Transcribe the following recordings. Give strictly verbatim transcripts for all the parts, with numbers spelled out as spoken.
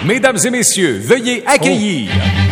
Mesdames et messieurs, veuillez accueillir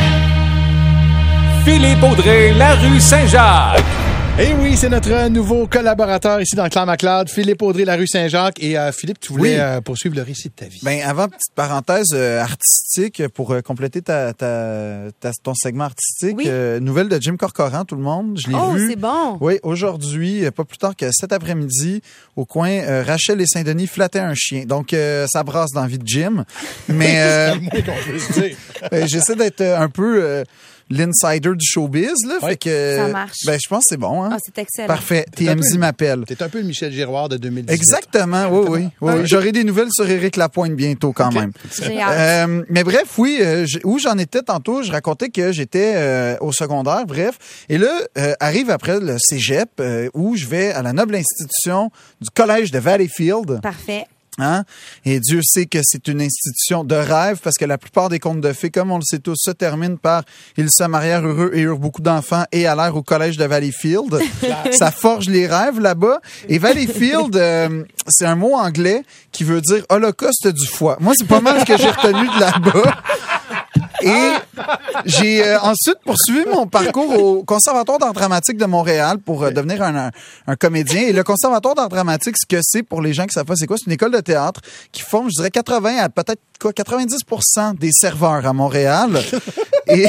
oh. Philippe Audrey, la rue Saint-Jacques. Eh oui, c'est notre nouveau collaborateur ici dans le Clan MacLeod, Philippe Audrey, la rue Saint-Jacques. Et euh, Philippe, tu voulais oui. euh, poursuivre le récit de ta vie. Ben avant, petite parenthèse euh, artistique pour euh, compléter ta, ta, ta, ton segment artistique. Oui. Euh, nouvelle de Jim Corcoran, tout le monde. Je l'ai oh, vu. Oh, c'est bon. Oui, aujourd'hui, pas plus tard que cet après-midi, au coin euh, Rachel et Saint-Denis flattaient un chien. Donc, euh, ça brasse dans la vie de Jim. Mais euh, c'est le moins qu'on peut se dire. ben, j'essaie d'être un peu... Euh, l'insider du showbiz, là. Ouais. Fait que. Ça marche. Ben, je pense que c'est bon, hein. Ah, c'est excellent. Parfait. T M Z m'appelle. T'es un peu le Michel Giroir de deux mille dix-huit. Exactement. Oui, oui. oui, oui. J'aurai des nouvelles sur Éric Lapointe bientôt, quand okay. même. J'ai hâte. Euh, mais bref, oui, euh, où j'en étais tantôt, je racontais que j'étais euh, au secondaire, bref. Et là, euh, arrive après le cégep, euh, où je vais à la noble institution du collège de Valleyfield. Parfait. Hein? Et Dieu sait que c'est une institution de rêve parce que la plupart des contes de fées, comme on le sait tous, se terminent par « Ils se marièrent heureux et eurent beaucoup d'enfants et allèrent au collège de Valleyfield ». Ça forge les rêves là-bas. Et Valleyfield, euh, c'est un mot anglais qui veut dire « holocauste du foie ». Moi, c'est pas mal ce que j'ai retenu de là-bas. Et j'ai euh, ensuite poursuivi mon parcours au Conservatoire d'art dramatique de Montréal pour euh, devenir un, un, un comédien. Et le Conservatoire d'art dramatique, ce que c'est pour les gens qui savent pas c'est quoi, c'est une école de théâtre qui forme, je dirais, quatre-vingts à peut-être quoi, quatre-vingt-dix pour cent des serveurs à Montréal. Et,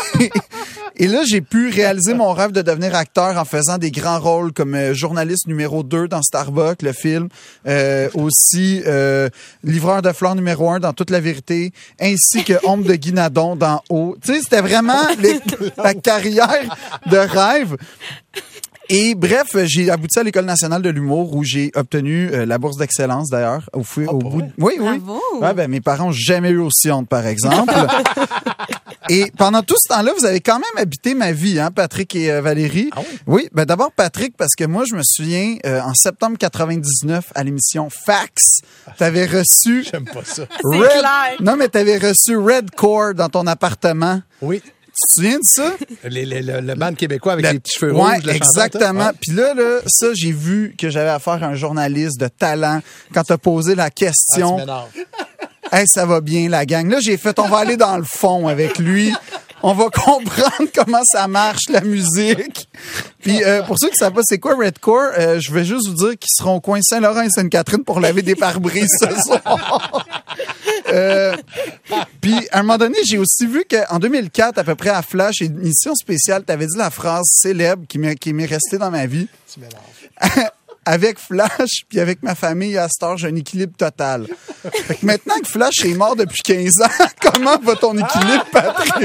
et là, j'ai pu réaliser mon rêve de devenir acteur en faisant des grands rôles comme euh, journaliste numéro deux dans Starbucks, le film, euh, aussi euh, livreur de fleurs numéro un dans Toute la vérité, ainsi que Ombre de Guinadon dans Haut. Tu sais, c'était vraiment les, la carrière de rêve. Et bref, j'ai abouti à l'École nationale de l'humour où j'ai obtenu euh, la bourse d'excellence d'ailleurs. Au, fou, oh, au bout de... Oui, oui. Bravo. Ouais, ben, mes parents n'ont jamais eu aussi honte, par exemple. Et pendant tout ce temps-là, vous avez quand même habité ma vie, hein, Patrick et euh, Valérie. Ah oui? Oui, ben d'abord Patrick, parce que moi, je me souviens, euh, en septembre quatre-vingt-dix-neuf, à l'émission Fax, t'avais reçu... J'aime pas ça. Red... C'est clair. Non, mais t'avais reçu Red Core dans ton appartement. Oui. Tu te souviens de ça? Les, les, le, le band québécois avec le, les petits cheveux ouais, rouges. exactement. Ouais. Puis là, là, ça, j'ai vu que j'avais affaire à un journaliste de talent quand t'as posé la question. Ah, hey, ça va bien, la gang. Là, j'ai fait, on va aller dans le fond avec lui. On va comprendre comment ça marche, la musique. Puis, euh, pour ceux qui ne savent pas c'est quoi Redcore, euh, je vais juste vous dire qu'ils seront au coin Saint-Laurent et Sainte-Catherine pour laver des pare-brises ce soir. euh, puis, à un moment donné, j'ai aussi vu qu'en deux mille quatre, à peu près à Flash, une émission spéciale, tu avais dit la phrase célèbre qui m'est, qui m'est restée dans ma vie. Tu mélanges. Avec Flash, puis avec ma famille, à cette heure, j'ai un équilibre total. Fait que maintenant que Flash est mort depuis quinze ans, comment va ton équilibre, Patrick?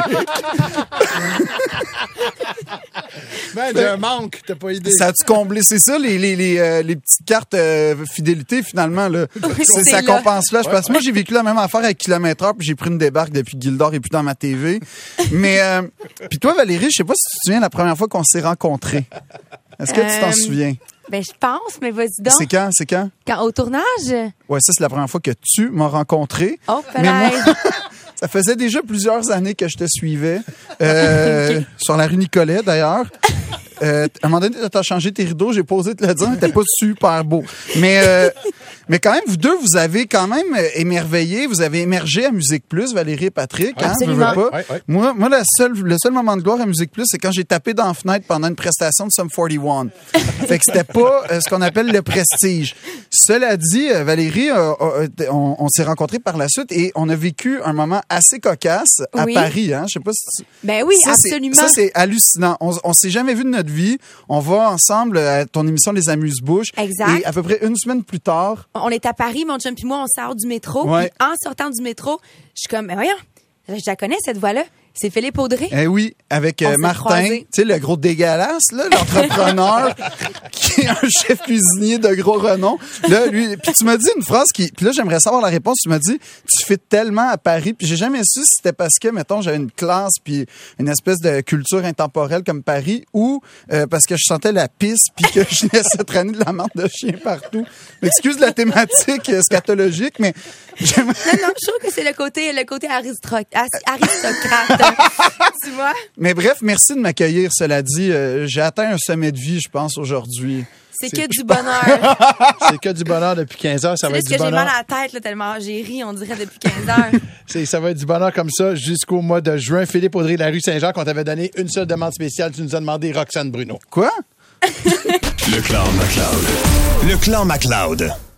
Ben, j'ai un manque, t'as pas idée. Ça a-tu comblé? C'est ça, les, les, les, euh, les petites cartes euh, fidélité, finalement, là. C'est, ça là. Compense Flash. Ouais, parce que ouais. moi, j'ai vécu la même affaire avec Kilomètre Heure, puis j'ai pris une débarque depuis Gildor et puis dans ma T V. Mais, euh, puis toi, Valérie, je sais pas si tu te souviens la première fois qu'on s'est rencontrés. Est-ce que euh... tu t'en souviens? Ben, je pense, mais vas-y donc. C'est quand? C'est quand? Quand, au tournage? Ouais, ça, c'est la première fois que tu m'as rencontré. Oh, mais moi, ça faisait déjà plusieurs années que je te suivais. Euh, okay. Sur la rue Nicolet, d'ailleurs. Euh, à un moment donné, tu as changé tes rideaux, j'ai pas osé te le dire, mais t'es pas super beau. Mais, euh, mais quand même, vous deux, vous avez quand même émerveillé, vous avez émergé à Musique Plus, Valérie et Patrick. Hein, absolument. Veux, veux pas. Ouais, ouais. Moi, moi la seule, le seul moment de gloire à Musique Plus, c'est quand j'ai tapé dans la fenêtre pendant une prestation de Sum quarante et un. Fait que c'était pas euh, ce qu'on appelle le prestige. Cela dit, euh, Valérie, euh, euh, on, on s'est rencontrés par la suite et on a vécu un moment assez cocasse à oui. Paris. Hein? Je sais pas si tu... Ben oui, ça, absolument. C'est, ça, c'est hallucinant. On, on s'est jamais vu de notre vie. On va ensemble à ton émission Les Amuse-Bouches. Exact. Et à peu près une semaine plus tard... On est à Paris, mon chum puis moi, on sort du métro. Ouais. Puis en sortant du métro, je suis comme, mais voyons, je la connais, cette voix-là. C'est Philippe Audrey. Eh oui, avec euh, Martin, tu sais, le gros dégueulasse, là, l'entrepreneur, qui est un chef cuisinier de gros renom. Là, lui, puis tu m'as dit une phrase qui, puis là, j'aimerais savoir la réponse. Tu m'as dit, tu fais tellement à Paris, puis j'ai jamais su si c'était parce que, mettons, j'avais une classe puis une espèce de culture intemporelle comme Paris, ou euh, parce que je sentais la pisse puis que je laissais traîner de la marde de chien partout. Excuse la thématique euh, scatologique, mais j'aimerais... Non, non, je trouve que c'est le côté, le côté aristocrate. aristocrate. Tu vois? Mais bref, merci de m'accueillir. Cela dit, euh, j'ai atteint un sommet de vie, je pense, aujourd'hui. C'est C'est- que du bonheur. C'est que du bonheur depuis quinze heures. Ça va C'est être juste du que j'ai bonheur. mal à la tête, là, tellement j'ai ri, on dirait, depuis quinze heures. C'est- Ça va être du bonheur comme ça jusqu'au mois de juin. Philippe Audrey de la rue Saint-Jacques, on t'avait donné une seule demande spéciale. Tu nous as demandé Roxane Bruno. Quoi? Le clan MacLeod. Le clan MacLeod.